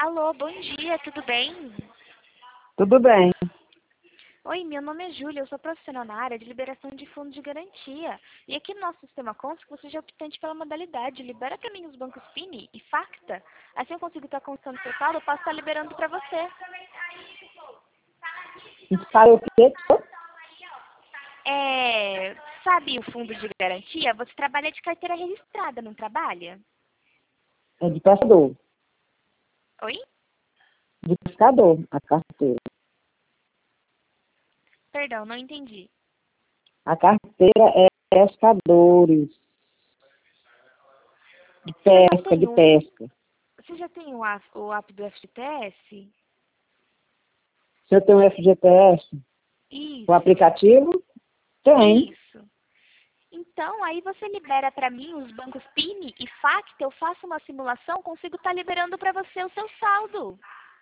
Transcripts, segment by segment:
Alô, bom dia, tudo bem? Tudo bem. Oi, meu nome é Júlia, eu sou profissional na área de liberação de fundos de garantia. E aqui no nosso sistema consta que você já é optante pela modalidade. Libera para mim os bancos PINI e Facta. Assim eu consigo estar constando seu saldo, eu posso estar liberando para você. Para o quê? Sabe o fundo de garantia? Você trabalha de carteira registrada, não trabalha? É de pescador. Oi? De pescador, a carteira. Perdão, não entendi. A carteira é pescadores. De pesca, de pesca. Você já tem o app do FGTS? Se eu tenho um FGTS, Isso. o aplicativo, tem. Isso. Então, aí você libera para mim os bancos PINI e Facta, eu faço uma simulação, consigo estar liberando para você o seu saldo.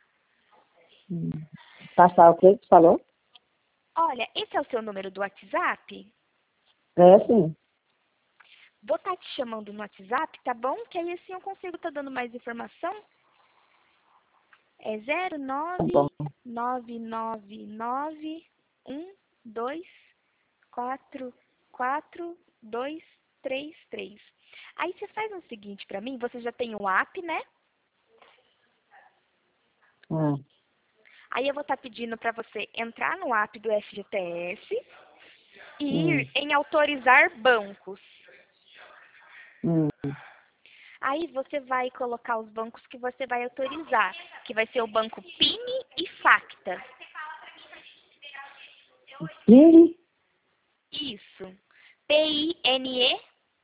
Passar o quê que você falou? Olha, esse é o seu número do WhatsApp? É, sim. Vou estar te chamando no WhatsApp, tá bom? Que aí assim eu consigo estar dando mais informação. É Tá bom. 0999912442233. Aí você faz o seguinte para mim, você já tem o app, né? Ah, Aí eu vou estar pedindo para você entrar no app do FGTS e ir hum, em autorizar bancos. hum. Aí você vai colocar os bancos que você vai autorizar, que vai ser o banco PINI e Facta. PIN? Isso. PINE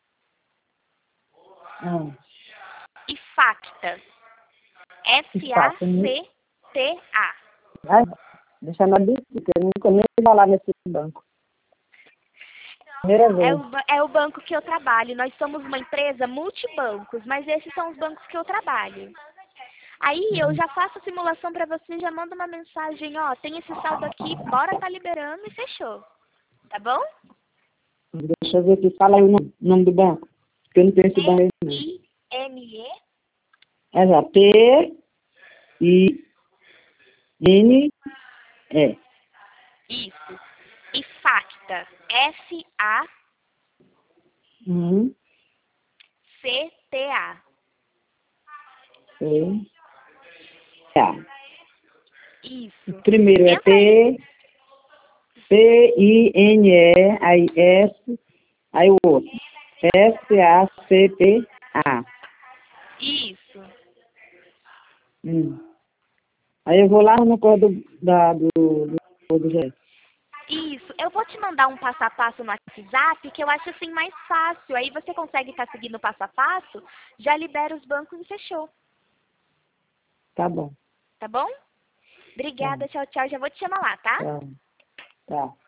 Ah, e Facta. que faço, né? FACTA. Vai, deixa na bicicleta, eu nunca nem vou lá nesse banco. Primeira vez. É o banco que eu trabalho. Nós somos uma empresa multibancos, mas esses são os bancos que eu trabalho. Aí eu já faço a simulação para você, já mando uma mensagem, ó, tem esse saldo aqui, bora tá liberando e fechou. Tá bom? Deixa eu ver aqui, fala aí o nome do banco. Porque eu não tenho esse banco aí, não. PINE. É já, P-I-N-E. Isso. E Facta. FACTA. Uhum. E. Tá. O Isso. primeiro é Entra aí. P-I-N-E, aí S, aí o outro. S-A-C-T-A. Isso. Aí eu vou lá no código do GS. Isso. Eu vou te mandar um passo a passo no WhatsApp, que eu acho assim mais fácil. Aí você consegue estar seguindo o passo a passo, já libera os bancos e fechou. Tá bom. Tá bom? Tá, Obrigada, tchau, tchau. Já vou te chamar lá, tá? tá, tá.